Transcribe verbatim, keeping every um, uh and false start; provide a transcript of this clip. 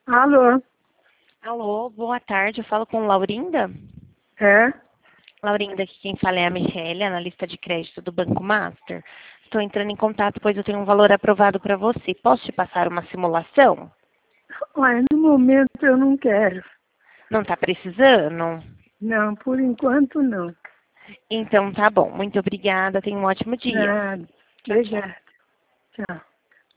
Alô? Alô, boa tarde. Eu falo com Laurinda. É? Laurinda, aqui quem fala é a Michelle, analista de crédito do Banco Master. Estou entrando em contato, pois eu tenho um valor aprovado para você. Posso te passar uma simulação? Olha, no momento eu não quero. Não está precisando? Não, por enquanto não. Então tá bom. Muito obrigada. Tenha um ótimo dia. Nada. Tchau, tchau. Obrigada. Tchau.